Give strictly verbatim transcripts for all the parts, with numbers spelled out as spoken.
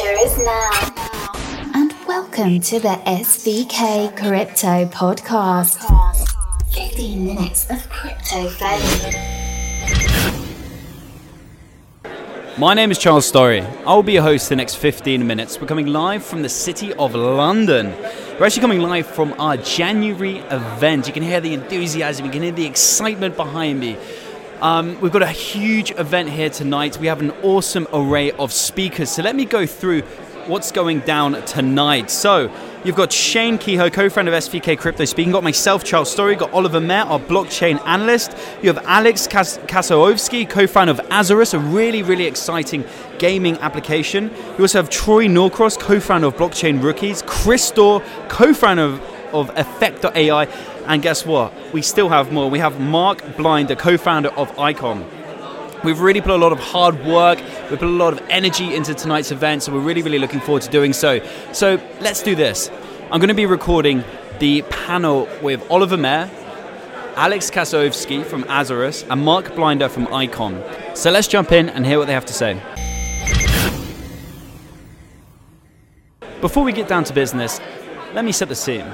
future is now. And welcome to the S V K Crypto Podcast. fifteen minutes of crypto fame. My name is Charles Story. I will be your host for the next fifteen minutes. We're coming live from the city of London. We're actually coming live from our January event. You can hear the enthusiasm, you can hear the excitement behind me. Um, we've got a huge event here tonight. We have an awesome array of speakers. So let me go through what's going down tonight. So you've got Shane Kehoe, co-founder of S V K Crypto speaking. You've got myself, Charles Story. You've got Oliver Mayer, our blockchain analyst. You have Alex Kas- Kasowski, co-founder of Azarus, a really, really exciting gaming application. You also have Troy Norcross, co-founder of Blockchain Rookies. Chris Dorr, co-founder of, of Effect dot A I. And guess what? We still have more. We have Mark Blinder, co-founder of Icon. We've really put a lot of hard work, we've put a lot of energy into tonight's event, so we're really, really looking forward to doing so. So let's do this. I'm going to be recording the panel with Oliver Mayer, Alex Kasowski from Azarus, and Mark Blinder from Icon. So let's jump in and hear what they have to say. Before we get down to business, let me set the scene.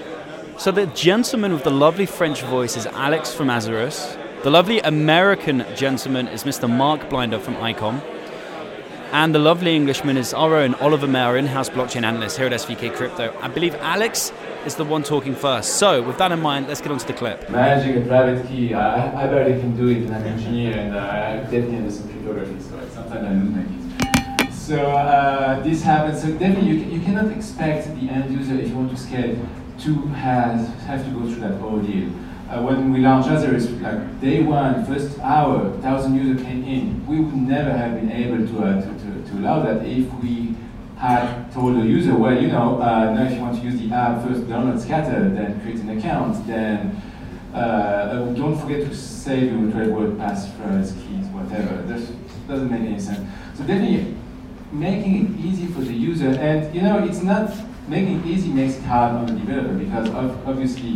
So the gentleman with the lovely French voice is Alex from Azarus. The lovely American gentleman is Mister Mark Blinder from Icon. And the lovely Englishman is our own Oliver Mayer, in-house blockchain analyst here at S V K Crypto. I believe Alex is the one talking first. So with that in mind, let's get on to the clip. Managing a private key, I, I barely can do it, and I'm an engineer, and uh, I definitely understand cryptography, so sometimes I lose my keys. So uh, this happens, so definitely you, you cannot expect the end user, if you want to scale, to have, have to go through that ordeal. Uh, when we launched Azarus, like day one, first hour, one thousand users came in. We would never have been able to, uh, to, to, to allow that if we had told the user, well, you know, uh, now if you want to use the app, first download Scatter, then create an account, then uh, don't forget to save your twelve word passwords, keys, whatever. This doesn't make any sense. So definitely making it easy for the user, and you know, it's not, making it easy makes it hard on the developer, because obviously,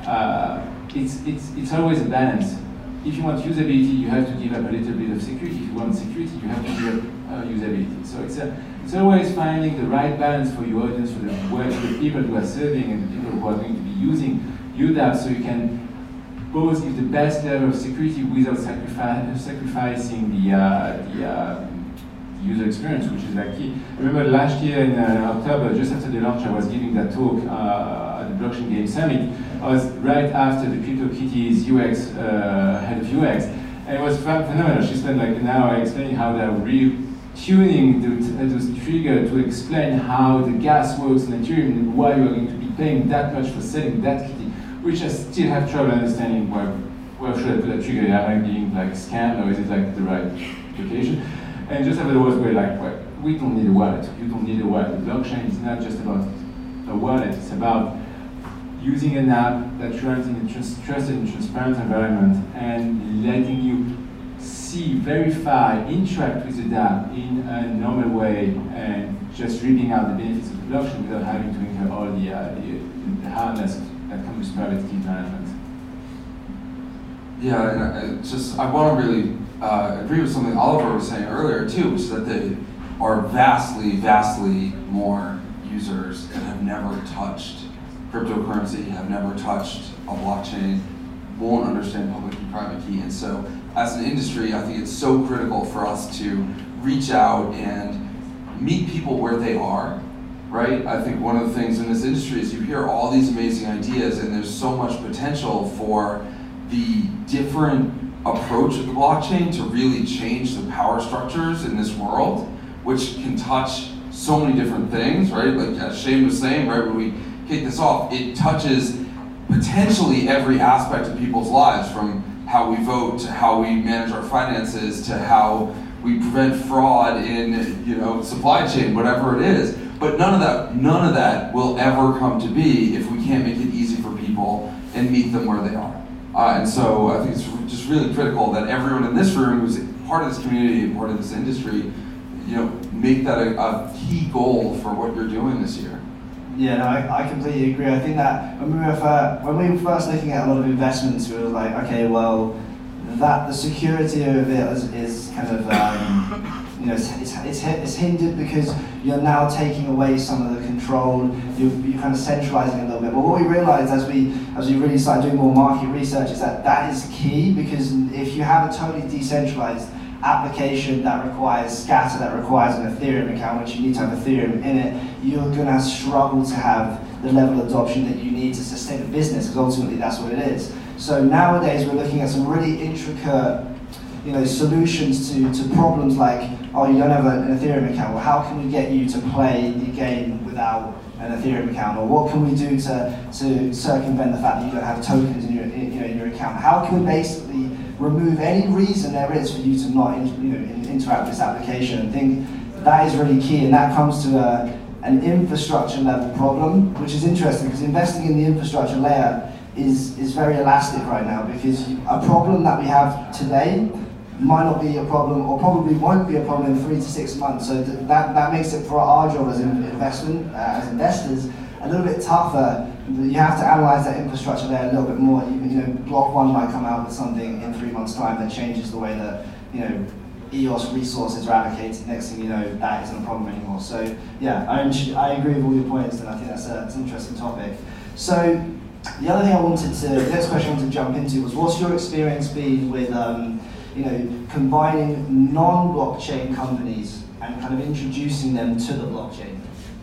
uh, It's, it's, it's always a balance. If you want usability, you have to give up a little bit of security. If you want security, you have to give up uh, usability. So it's, a, it's always finding the right balance for your audience, for the, for the people who are serving and the people who are going to be using U D A P, so you can both give the best level of security without sacrifice, sacrificing the, uh, the uh, user experience, which is like key. I remember last year in uh, October, just after the launch, I was giving that talk uh, at the Blockchain Game Summit. I was right after the CryptoKitties U X, uh, head of U X, and it was phenomenal. She spent like an hour explaining how they're retuning the, the trigger to explain how the gas works in Ethereum and why you are going to be paying that much for selling that kitty, which I still have trouble understanding why, where should I put that trigger? Am I being like scammed, or is it like the right application? And just afterwards, we're like, well, we don't need a wallet. You don't need a wallet. The blockchain is not just about a wallet. It's about using an app that runs in a trust, trusted and transparent environment and letting you see, verify, interact with the app in a normal way, and just reaping out the benefits of the blockchain without having to incur all the, uh, the, the hardness that comes with private key management. Yeah, and I just I want to really uh, agree with something Oliver was saying earlier too, which is that they are vastly, vastly more users that have never touched cryptocurrency, have never touched a blockchain, won't understand public and private key. And so as an industry, I think it's so critical for us to reach out and meet people where they are, right? I think one of the things in this industry is you hear all these amazing ideas, and there's so much potential for the different approach of the blockchain to really change the power structures in this world, which can touch so many different things, right? Like as Shane was saying, right, when we kick this off, it touches potentially every aspect of people's lives, from how we vote to how we manage our finances to how we prevent fraud in, you know, supply chain, whatever it is. But none of that, none of that will ever come to be if we can't make it easy for people and meet them where they are. Uh, and so I think it's just really critical that everyone in this room who's part of this community and part of this industry, you know, make that a, a key goal for what you're doing this year. Yeah, no, I, I completely agree. I think that when we were first, when we were first looking at a lot of investments, we were like, okay, well, that the security of it is, is kind of um, you know, it's, it's, it's, it's hindered because you're now taking away some of the control, you're, you're kind of centralizing a little bit. But what we realized as we, as we really started doing more market research is that that is key, because if you have a totally decentralized application that requires Scatter, that requires an Ethereum account, which you need to have Ethereum in it, you're going to struggle to have the level of adoption that you need to sustain a business, because ultimately that's what it is. So nowadays we're looking at some really intricate, you know, solutions to, to problems like, oh, you don't have an Ethereum account, well, how can we get you to play the game without an Ethereum account? Or what can we do to, to circumvent the fact that you don't have tokens in your, in, you know, in your account? How can we basically remove any reason there is for you to not, you know, interact with this application? And I think that is really key, and that comes to a, an infrastructure level problem, which is interesting because investing in the infrastructure layer is, is very elastic right now, because a problem that we have today might not be a problem, or probably won't be a problem in three to six months. So th that, that makes it for our job as an investment, uh, as investors, a little bit tougher. You have to analyze that infrastructure there a little bit more. You, you know, Block One might come out with something in three months' time that changes the way that, you know, E O S resources are allocated. Next thing you know, that isn't a problem anymore. So yeah, I, I agree with all your points, and I think that's, a, that's an interesting topic. So the other thing I wanted to, the next question I wanted to jump into was, what's your experience been with, um, you know, combining non-blockchain companies and kind of introducing them to the blockchain?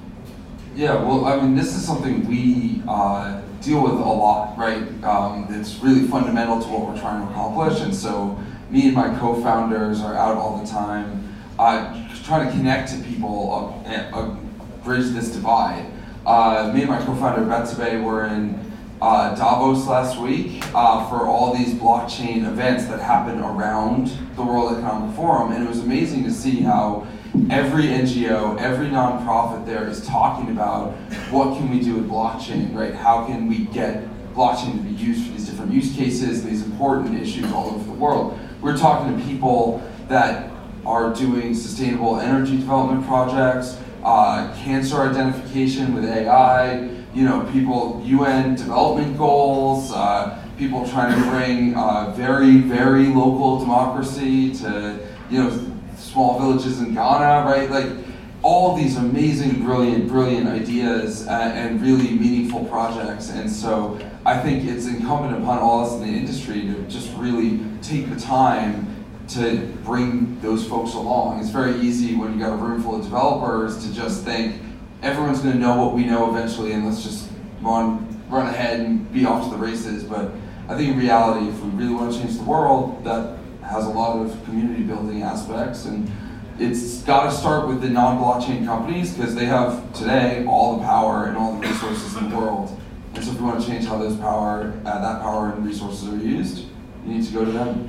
Yeah, well, I mean, this is something we uh, deal with a lot, right? Um, it's really fundamental to what we're trying to accomplish, and so me and my co-founders are out all the time uh, trying to connect to people, uh, uh, bridge this divide. Uh, me and my co-founder Betsabe were in uh, Davos last week uh, for all these blockchain events that happen around the World Economic Forum, and it was amazing to see how every N G O, every nonprofit there is talking about what can we do with blockchain, right? How can we get blockchain to be used for these different use cases, these important issues all over the world. We're talking to people that are doing sustainable energy development projects, uh, cancer identification with A I, you know, people, U N development goals, uh, people trying to bring uh, very, very local democracy to, you know, small villages in Ghana, right? Like, all these amazing, brilliant, brilliant ideas uh, and really meaningful projects. And so I think it's incumbent upon all of us in the industry to just really take the time to bring those folks along. It's very easy when you got a room full of developers to just think everyone's going to know what we know eventually, and let's just run, run ahead and be off to the races. But I think in reality, if we really want to change the world, that has a lot of community building aspects, and it's got to start with the non-blockchain companies, because they have today all the power and all the resources in the world. And so if we want to change how those power, uh, that power and resources are used, you need to go to them.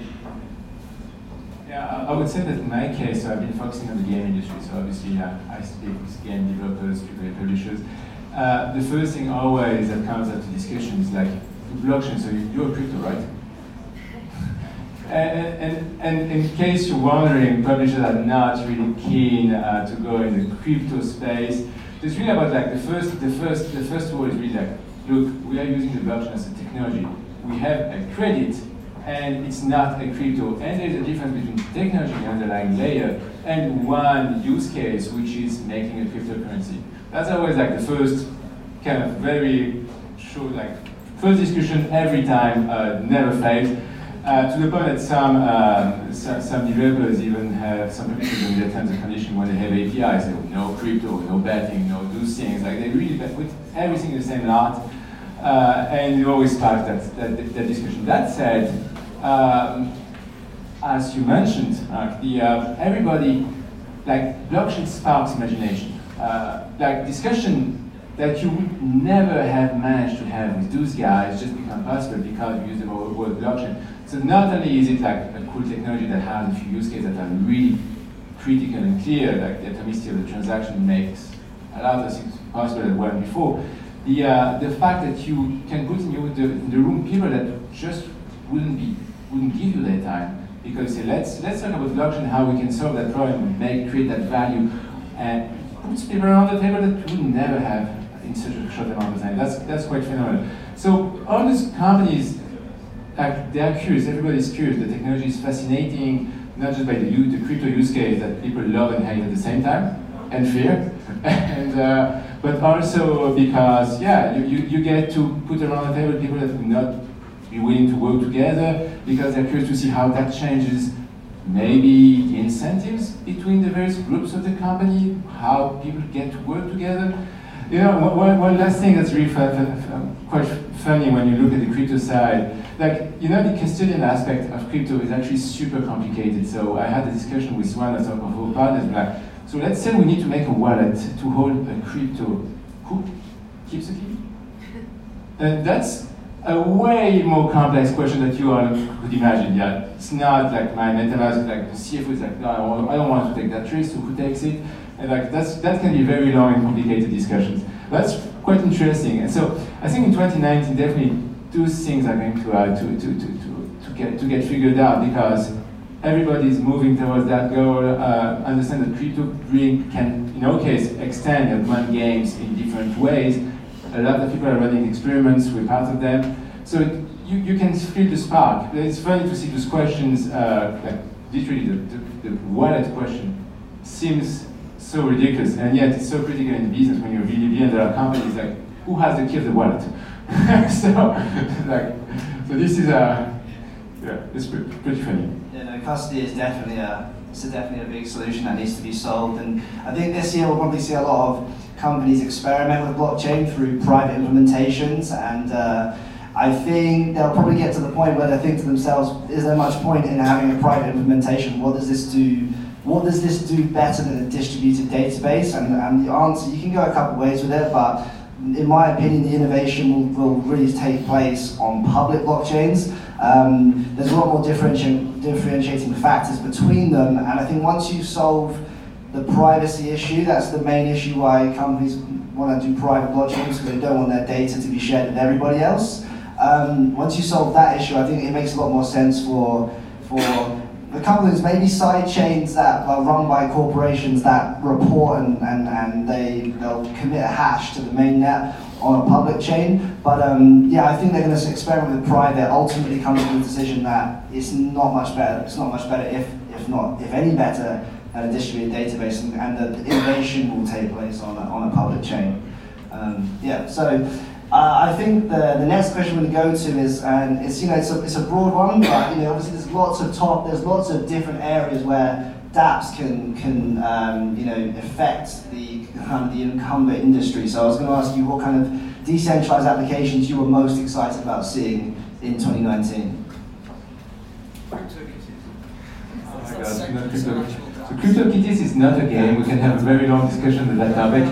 Yeah, I would say that in my case, so I've been focusing on the game industry, so obviously uh, I speak with game developers, people, publishers. Uh, the first thing always that comes up to discussion is like, blockchain, so you're a crypto, right? And, and, and in case you're wondering, publishers are not really keen uh, to go in the crypto space. It's really about like the first, the first, the first word is really like, look, we are using the blockchain as a technology. We have a credit, and it's not a crypto. And there's a difference between technology, the underlying layer, and one use case, which is making a cryptocurrency. That's always like the first kind of very short, like first discussion every time, uh, never fails. Uh, to the point that some, um, some some developers even have some publishers in their terms and conditions when they have A P Is, they say, no crypto, no betting, no those things. Like they really put everything in the same lot, uh, and you always spark that, that that discussion. That said, um, as you mentioned, uh, the uh, everybody like blockchain sparks imagination, uh, like discussion that you would never have managed to have with those guys just become possible because you use the word blockchain. So not only is it like a cool technology that has a few use cases that are really critical and clear, like the atomicity of the transaction makes a lot of things possible that weren't before. The uh, the fact that you can put in, you, the, in the room people that just wouldn't be wouldn't give you their time, because say let's let's talk about blockchain, how we can solve that problem, make create that value, and put people around the table that would never have in such a short amount of time. That's that's quite phenomenal. So all these companies, like, they are curious, everybody's curious, the technology is fascinating, not just by the, u- the crypto use case that people love and hate at the same time, and fear, and uh, but also because yeah, you, you, you get to put around the table people that would not be willing to work together because they're curious to see how that changes maybe the incentives between the various groups of the company, how people get to work together. You know, one, one last thing that's really fun, fun, quite funny when you look at the crypto side, like, you know, the custodian aspect of crypto is actually super complicated. So I had a discussion with one of our partners, like, so let's say we need to make a wallet to hold a crypto. Who keeps the key? And that's a way more complex question that you all could imagine. Yeah, it's not like my MetaMask, like the C F O is like, no, I don't, want, I don't want to take that risk, so who takes it? And like that's that can be very long and complicated discussions. That's quite interesting. And so I think in twenty nineteen, definitely those things are going to uh, to, to, to, to, to get to get figured out because everybody is moving towards that goal. Uh, understand that crypto really can, in our case, extend and run games in different ways. A lot of people are running experiments with part of them. So it, you, you can feel the spark. It's funny to see those questions, uh, like literally the, the, the wallet question seems so ridiculous, and yet it's so critical in business when you're really behind there are companies like, who has the key of the wallet? so, like, so this is a, yeah, it's pretty, pretty funny. Yeah, no, custody is definitely a, it's a definitely a big solution that needs to be solved, and I think this year we'll probably see a lot of companies experiment with blockchain through private implementations, and uh, I think they'll probably get to the point where they think to themselves, is there much point in having a private implementation? What does this do? What does this do better than a distributed database? And, and the answer, you can go a couple ways with it, but in my opinion, the innovation will, will really take place on public blockchains. Um, there's a lot more differenti- differentiating factors between them, and I think once you solve the privacy issue, that's the main issue why companies want to do private blockchains, because they don't want their data to be shared with everybody else. Um, once you solve that issue, I think it makes a lot more sense for for the companies, maybe side chains that are run by corporations that report and, and, and they, they'll commit a hash to the mainnet on a public chain. But um, yeah, I think they're going to experiment with private, ultimately come to the decision that it's not much better, it's not much better if, if not, if any better, than a distributed database, and, and the innovation will take place on a, on a public chain. Um, yeah, so uh, I think the, the next question we're going to go to is, and it's, you know, it's a, it's a broad one, but you know, obviously there's lots of top, there's lots of different areas where dApps can, can um, you know, affect the kind of the incumbent industry. So I was going to ask you what kind of decentralized applications you were most excited about seeing in twenty nineteen. Oh my God, so CryptoKitties is not a game. We can have a very long discussion on that topic.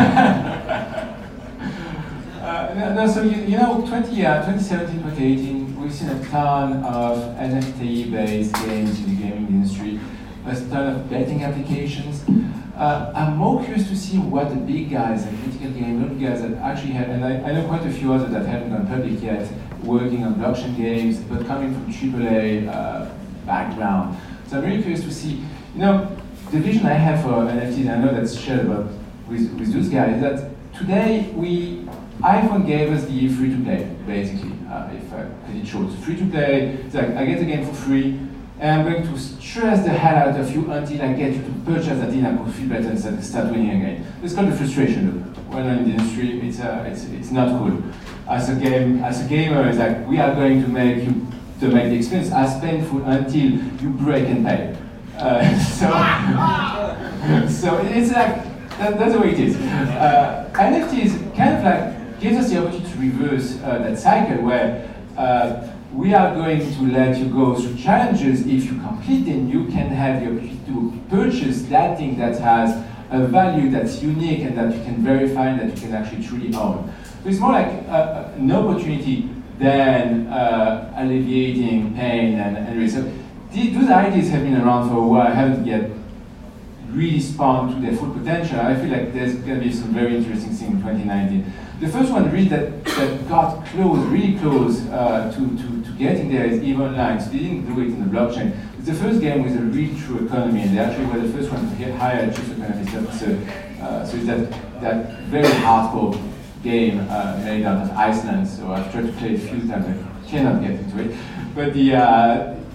uh, no, no, so you, you know, twenty, uh, twenty seventeen, twenty eighteen, we've seen a ton of N F T-based games in the gaming industry, a ton of betting applications. Uh, I'm more curious to see what the big guys, like Critical Game, little guys that actually have, and I, I know quite a few others that haven't gone public yet, working on blockchain games, but coming from triple A uh, background. So I'm really curious to see, you know, the vision I have for N F Ts, and I know that's shared about with, with those guys, is that today we, iPhone gave us the free to play, basically, uh, if I cut it short. Free to play, it's like I get the game for free, and I'm going to stress the hell out of you until I get you to purchase that in-app feel better and start winning again. It's called the frustration loop. When I'm in the industry, it's, uh, it's, it's not cool. As a game, as a gamer, it's like we are going to make you to make the experience as painful until you break and pay. Uh, so, so it's like that, that's the way it is. Uh, N F Ts kind of like gives us the opportunity to reverse uh, that cycle where uh, we are going to let you go through challenges. If you complete them, you can have the opportunity to purchase that thing that has a value that's unique and that you can verify and that you can actually truly own. So it's more like uh, an opportunity than uh, alleviating pain and, and risk. So th- those ideas have been around for a while, haven't yet really spawned to their full potential. I feel like there's going to be some very interesting things in twenty nineteen. The first one really that, that got close, really close uh, to, to, to getting there is EVE Online. So they didn't do it in the blockchain. It's the first game with a real true economy, and they actually were the first one to hire a chief economist. So, uh, so it's that, that very hardcore game uh, made out of Iceland, so I've tried to play it a few times, I cannot get into it. But the, uh,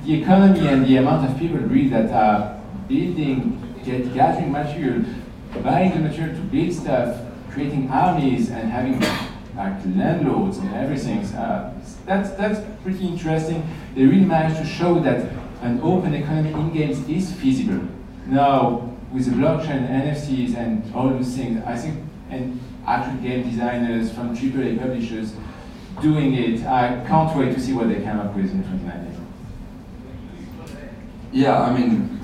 the economy and the amount of people really that are building, get, gathering material, buying the material to build stuff, creating armies and having like landlords and everything. Uh, that's that's pretty interesting. They really managed to show that an open economy in games is feasible. Now, with the blockchain, N F Ts, and all those things, I think, and actual game designers from triple A publishers doing it, I can't wait to see what they come up with in twenty nineteen. Yeah, I mean,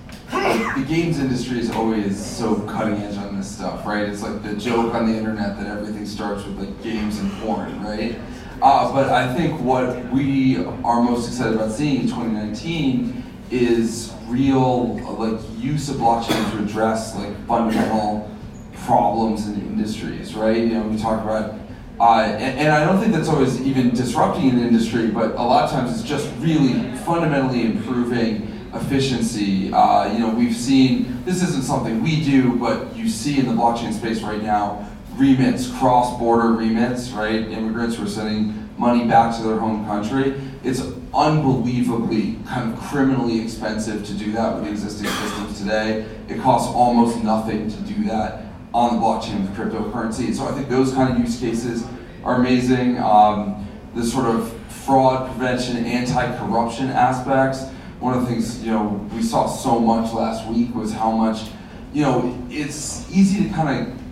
the games industry is always so cutting edge on this stuff, right? It's like the joke on the internet that everything starts with like games and porn, right? Uh, but I think what we are most excited about seeing in twenty nineteen is real like use of blockchain to address like fundamental problems in industries, right? You know, we talk about, uh, and, and I don't think that's always even disrupting an industry, but a lot of times it's just really fundamentally improving efficiency. Uh, you know, we've seen, this isn't something we do, but you see in the blockchain space right now, remits, cross-border remits, right? Immigrants who are sending money back to their home country. It's unbelievably kind of criminally expensive to do that with the existing systems today. It costs almost nothing to do that on the blockchain with cryptocurrency. So I think those kind of use cases are amazing. Um, the sort of fraud prevention, anti-corruption aspects. One of the things, you know, we saw so much last week was how much, you know, it's easy to kind of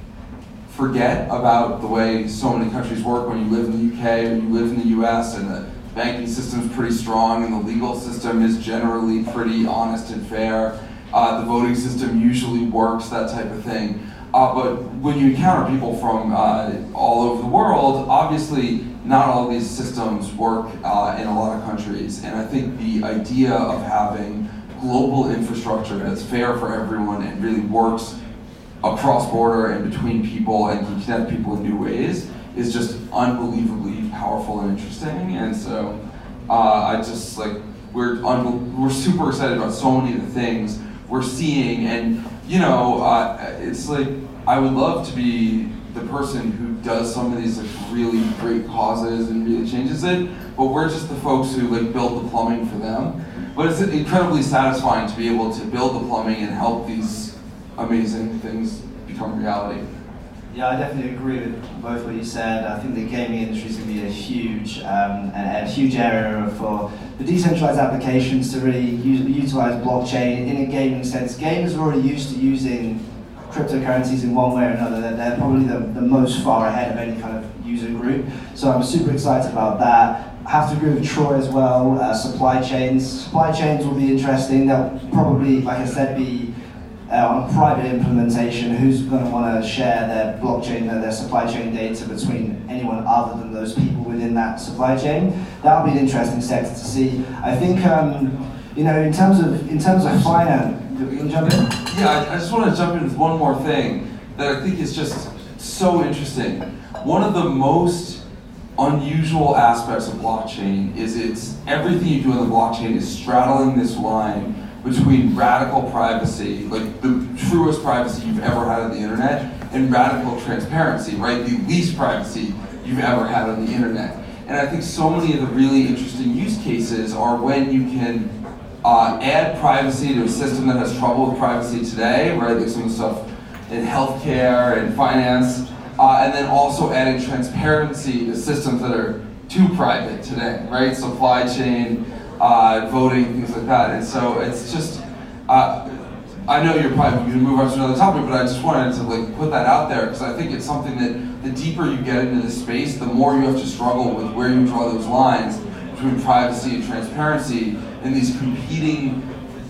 forget about the way so many countries work when you live in the U K or you live in the U S and the banking system is pretty strong and the legal system is generally pretty honest and fair. Uh, the voting system usually works, that type of thing. Uh, but when you encounter people from uh, all over the world, obviously not all of these systems work uh, in a lot of countries. And I think the idea of having global infrastructure that's fair for everyone and really works across border and between people and can connect people in new ways is just unbelievably powerful and interesting. And so uh, I just like, we're, unbe- we're super excited about so many of the things we're seeing. And you know, uh, it's like, I would love to be the person who does some of these like really great causes and really changes it, but we're just the folks who like build the plumbing for them. But it's incredibly satisfying to be able to build the plumbing and help these amazing things become reality. Yeah, I definitely agree with both what you said. I think the gaming industry is going to be a huge, um, a, a huge area for the decentralized applications to really use, utilize blockchain in a gaming sense. Gamers are already used to using cryptocurrencies in one way or another. They're, they're probably the, the most far ahead of any kind of user group. So I'm super excited about that. I have to agree with Troy as well. Uh, supply chains. Supply chains will be interesting. They'll probably, like I said, be Uh, on a private implementation. Who's going to want to share their blockchain, their, their supply chain data between anyone other than those people within that supply chain? That'll be an interesting sector to see. I think, um, you know, in terms of in terms of finance, you want to jump in? Yeah, I, I just want to jump in with one more thing that I think is just so interesting. One of the most unusual aspects of blockchain is it's everything you do on the blockchain is straddling this line between radical privacy, like the truest privacy you've ever had on the internet, and radical transparency, right? The least privacy you've ever had on the internet. And I think so many of the really interesting use cases are when you can uh, add privacy to a system that has trouble with privacy today, right? Like some of the stuff in healthcare and finance, uh, and then also adding transparency to systems that are too private today, right? Supply chain, Uh, voting, things like that. And so it's just, uh, I know you're probably going to move on to another topic, but I just wanted to like put that out there because I think it's something that the deeper you get into this space, the more you have to struggle with where you draw those lines between privacy and transparency and these competing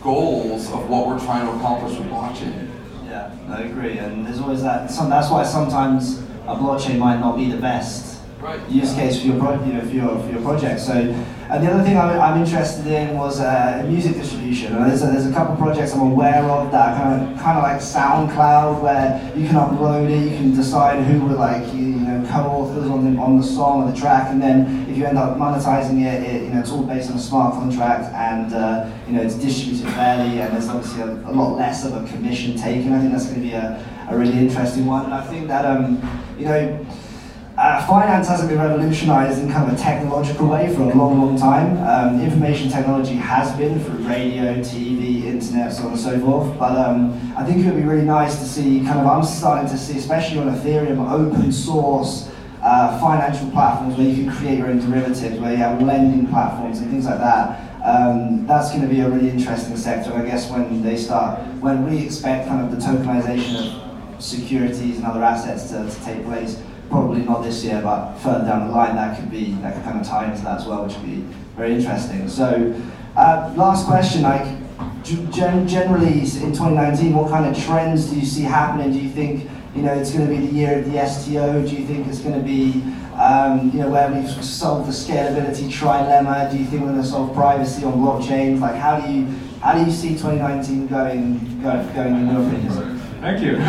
goals of what we're trying to accomplish with blockchain. Yeah, I agree. And there's always that, some, that's why sometimes a blockchain might not be the best right. use case for your, pro- you know, for your, for your project. So, and the other thing I'm, I'm interested in was uh, music distribution. And there's a, there's a couple of projects I'm aware of that are kind of kind of like SoundCloud, where you can upload it, you can decide who would like you, you know co-authors on the on the song or the track, and then if you end up monetizing it, it you know it's all based on a smart contract, and uh, you know it's distributed fairly, and there's obviously a, a lot less of a commission taken. I think that's going to be a, a really interesting one, and I think that um you know. Uh, finance hasn't been revolutionized in kind of a technological way for a long, long time. Um, information technology has been through radio, T V, internet, so on and so forth. But um, I think it would be really nice to see kind of, I'm starting to see, especially on Ethereum, open source uh, financial platforms where you can create your own derivatives, where you have lending platforms and things like that. Um, that's going to be a really interesting sector, I guess, when they start, when we expect kind of the tokenization of securities and other assets to, to take place. Probably not this year, but further down the line, that could be that could kind of tie into that as well, which would be very interesting. So, uh, last question: like, gen- generally in twenty nineteen, what kind of trends do you see happening? Do you think you know it's going to be the year of the S T O? Do you think it's going to be um, you know where we've solved the scalability trilemma? Do you think we're going to solve privacy on blockchains? Like, how do you how do you see twenty nineteen going going going in your opinion? Thank you.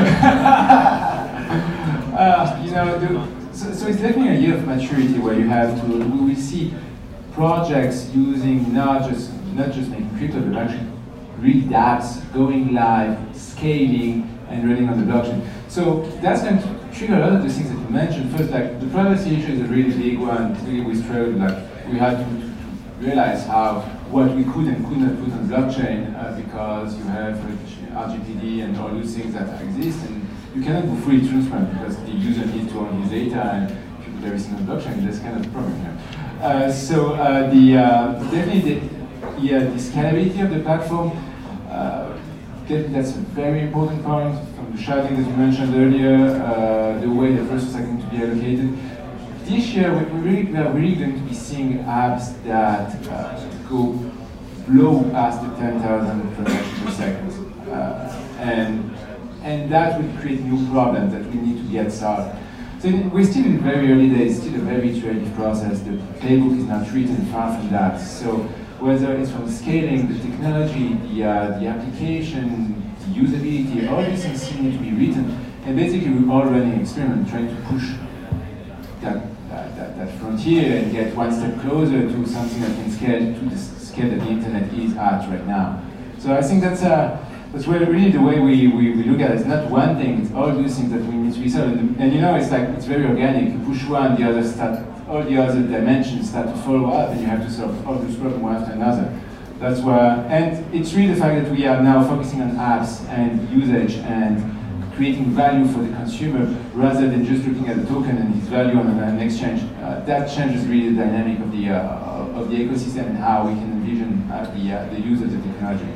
Uh, you know, the, so, so it's definitely a year of maturity where you have to. We will see projects using not just not just making crypto, but actually real dApps going live, scaling, and running on the blockchain. So that's going to trigger a lot of the things that you mentioned. First, like the privacy issue is a really big one. Really, we struggled. Like we had to, to realize how what we could and could not put on blockchain uh, because you have R G P D and all those things that exist. And you cannot go fully transparent because the user needs to own his data, and if you put everything on blockchain, that's kind of a problem here. Uh, so uh, the uh, definitely the, yeah, the scalability of the platform, uh, that's a very important point. From the sharding that you mentioned earlier, uh, the way the resources are going to be allocated. This year, we, we, really, we are really going to be seeing apps that uh, go blow past the ten thousand transactions per second, uh, and. And that will create new problems that we need to get solved. So we're still in very early days, still a very iterative process. The playbook is not written, far from that. So whether it's from scaling, the technology, the, uh, the application, the usability, all these things still need to be written. And basically we're all running an experiment trying to push that, that, that, that frontier and get one step closer to something that can scale to the scale that the internet is at right now. So I think that's a That's where really the way we, we, we look at it. It's not one thing, it's all those things that we need to be solved. And, and you know, it's like, it's very organic. You push one, the other start, all the other dimensions start to follow up, and you have to solve all those problems one after another. That's where, and it's really the fact that we are now focusing on apps and usage and creating value for the consumer rather than just looking at the token and its value on an exchange. Uh, that changes really the dynamic of the, uh, of the ecosystem and how we can envision uh, the, uh, the use of the technology.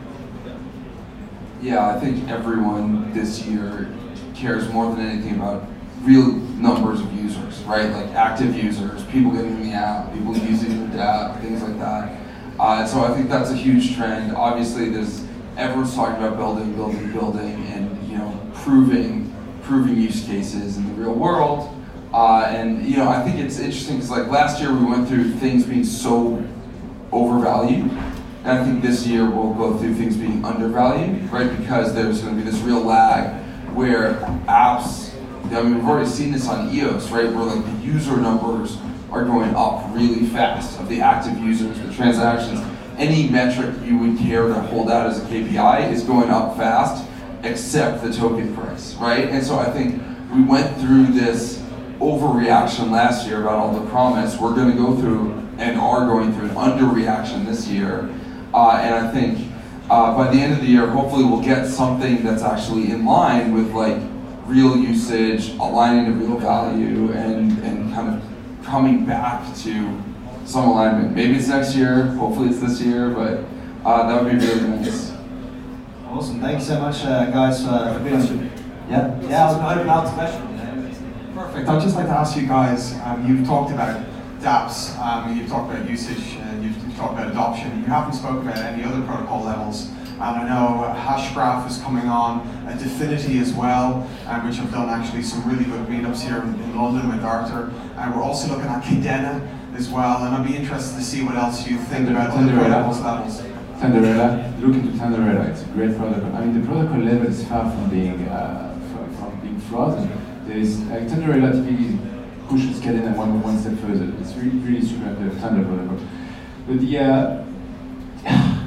Yeah, I think everyone this year cares more than anything about real numbers of users, right? Like active users, people getting in the app, people using the app, things like that. Uh, so I think that's a huge trend. Obviously, there's everyone's talking about building, building, building, and you know, proving, proving use cases in the real world. Uh, and you know, I think it's interesting because like last year we went through things being so overvalued. And I think this year we'll go through things being undervalued, right? Because there's going to be this real lag where apps, I mean, we've already seen this on E O S, right? Where like the user numbers are going up really fast of the active users, the transactions. Any metric you would care to hold out as a K P I is going up fast, except the token price, right? And so I think we went through this overreaction last year about all the promise. We're going to go through and are going through an underreaction this year. Uh, and I think uh, by the end of the year, hopefully we'll get something that's actually in line with like real usage, aligning to real value, and, and kind of coming back to some alignment. Maybe it's next year, hopefully it's this year, but uh, that would be really nice. Awesome, thank you so much uh, guys for, for being on. Yeah, yeah, I'll open out to questions. Perfect, I'd just like to ask you guys, um, you've talked about dApps, um, you've talked about usage, and you've, you've talked about adoption. You haven't spoken about any other protocol levels. And I know Hashgraph is coming on, uh, Dfinity as well, um, which have done actually some really good meetups here in, in London with Arthur. And we're also looking at Kadena as well, and I'd be interested to see what else you think about other protocols levels. Thunderella, look into Thunderella, it's a great protocol. I mean, the protocol level is far from being, uh, from, from being frozen. There's, like, Thunderella typically pushes Kadena one, one step further. It's really, really super at the Thunder protocol. But the, uh,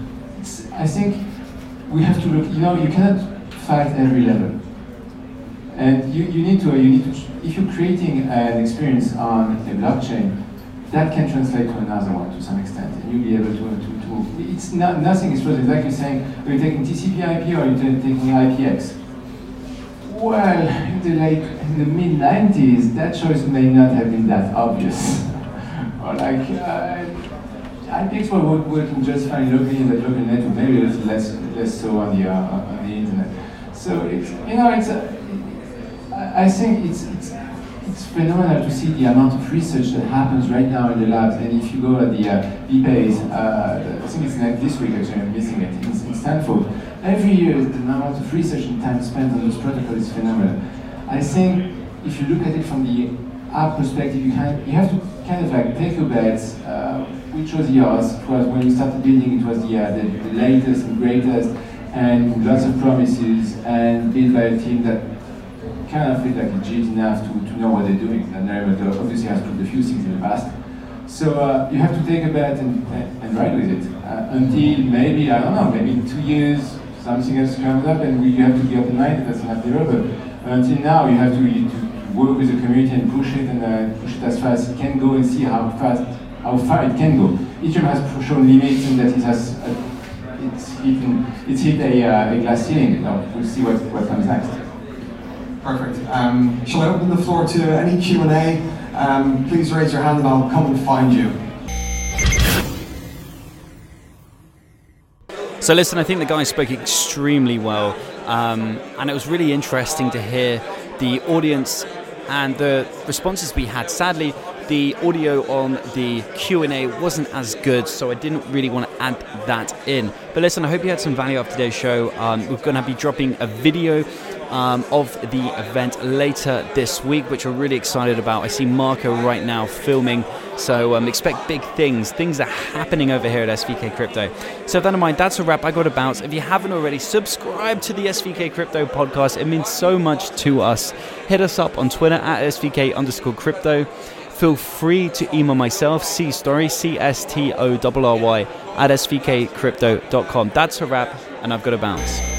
it's, I think we have to look, you know, you cannot fight every level. And you, you need to, you need to, if you're creating an experience on a blockchain, that can translate to another one to some extent, and you'll be able to, to, to it's not, nothing is frozen. It's like you're saying, are you taking T C P I P or are you taking I P X? Well, in the late, in the mid nineties, that choice may not have been that obvious. Or like, uh, I P X were working just fine locally in the local network, maybe a little less, less so on the, uh, on the internet. So it's, you know, it's a, it, I think it's, it's, it's phenomenal to see the amount of research that happens right now in the labs. And if you go at the uh, B P A S, uh, I think it's like this week actually, I'm missing it, in, in Stanford. Every year, the amount of research and time spent on those protocols is phenomenal. I think if you look at it from the app perspective, you, kind of, you have to kind of like take your bets. Uh, which was yours? It was when you started building, it was the, uh, the, the latest and greatest, and lots of promises, and built by a team that kind of feel like legit enough to, to know what they're doing. And Nerimato obviously has proved a few things in the past. So uh, you have to take a bet and, and, and ride with it uh, until maybe, I don't know, maybe in two years something else comes up and we, you have to be open-minded, that's not the road. But until now, you have to, you, to work with the community and push it and uh, push it as fast as it can go and see how fast, how far it can go. Ethereum has shown limits and that it has, uh, it's, hit, it's hit a, uh, a glass ceiling. Now we'll see what, what comes next. Perfect. Um, shall I open the floor to any Q and A? Um, please raise your hand and I'll come and find you. So listen, I think the guy spoke extremely well, um, and it was really interesting to hear the audience and the responses we had. Sadly, the audio on the Q and A wasn't as good, so I didn't really want to add that in. But listen, I hope you had some value after today's show. Um, we're going to be dropping a video Um, of the event later this week, which we're really excited about. I see Marco right now filming, so um, expect big things. Things are happening over here at S V K Crypto. So with that in mind, that's a wrap. I got to bounce. If you haven't already, subscribe to the S V K Crypto podcast. It means so much to us. Hit us up on Twitter at S V K underscore crypto. Feel free to email myself, C Story, C S T O R R Y, at S V K crypto dot com. That's a wrap, and I've got to bounce.